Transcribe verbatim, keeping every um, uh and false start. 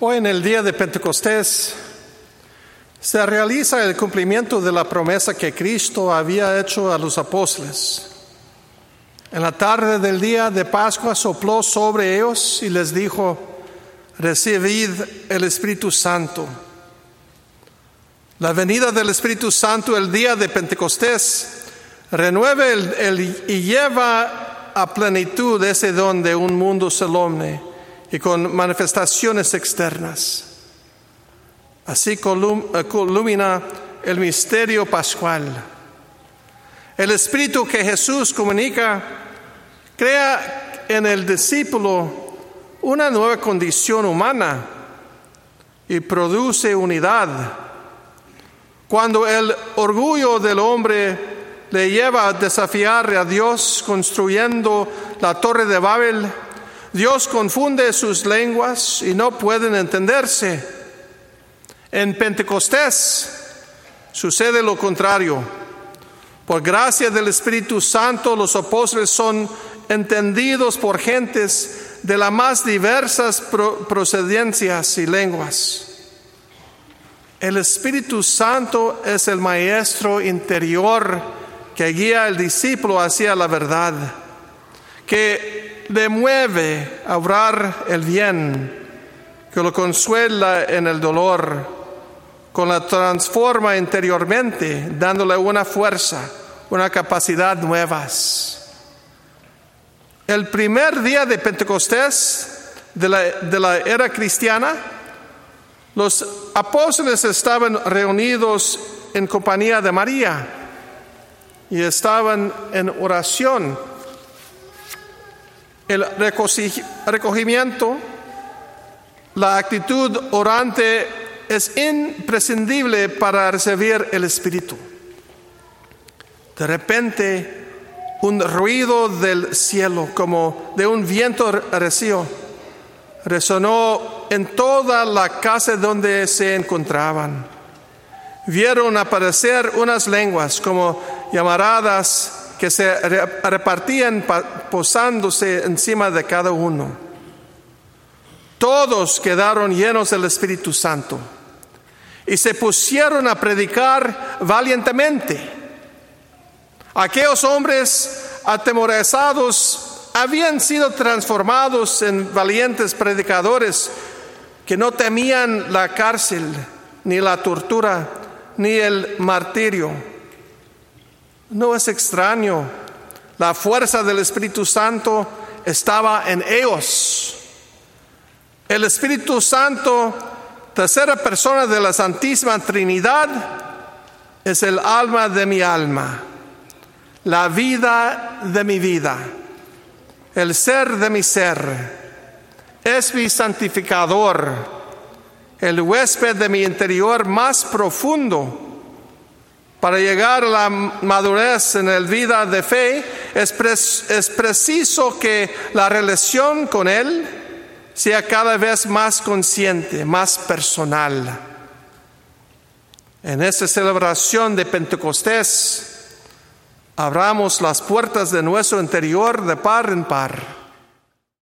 Hoy, en el día de Pentecostés, se realiza el cumplimiento de la promesa que Cristo había hecho a los apóstoles. En la tarde del día de Pascua sopló sobre ellos y les dijo: recibid el Espíritu Santo. La venida del Espíritu Santo el día de Pentecostés renueva el, el, y lleva a plenitud ese don de un mundo solemne y con manifestaciones externas. Así culmina el misterio pascual. El Espíritu que Jesús comunica crea en el discípulo una nueva condición humana y produce unidad. Cuando el orgullo del hombre le lleva a desafiar a Dios construyendo la Torre de Babel, Dios confunde sus lenguas y no pueden entenderse. En Pentecostés sucede lo contrario. Por gracia del Espíritu Santo, los apóstoles son entendidos por gentes de las más diversas procedencias y lenguas. El Espíritu Santo es el maestro interior que guía al discípulo hacia la verdad, que le mueve a obrar el bien, que lo consuela en el dolor, que lo transforma interiormente, dándole una fuerza, una capacidad nuevas. El primer día de Pentecostés de la, de la era cristiana, los apóstoles estaban reunidos en compañía de María y estaban en oración. El recogimiento, la actitud orante es imprescindible para recibir el Espíritu. De repente, un ruido del cielo, como de un viento recio, resonó en toda la casa donde se encontraban. Vieron aparecer unas lenguas como llamaradas que se repartían posándose encima de cada uno. Todos quedaron llenos del Espíritu Santo y se pusieron a predicar valientemente. Aquellos hombres atemorizados habían sido transformados en valientes predicadores que no temían la cárcel, ni la tortura, ni el martirio. No es extraño, la fuerza del Espíritu Santo estaba en ellos. El Espíritu Santo, tercera persona de la Santísima Trinidad, es el alma de mi alma, la vida de mi vida, el ser de mi ser. Es mi santificador, el huésped de mi interior más profundo. Para llegar a la madurez en la vida de fe, es, pres- es preciso que la relación con Él sea cada vez más consciente, más personal. En esta celebración de Pentecostés, abramos las puertas de nuestro interior de par en par.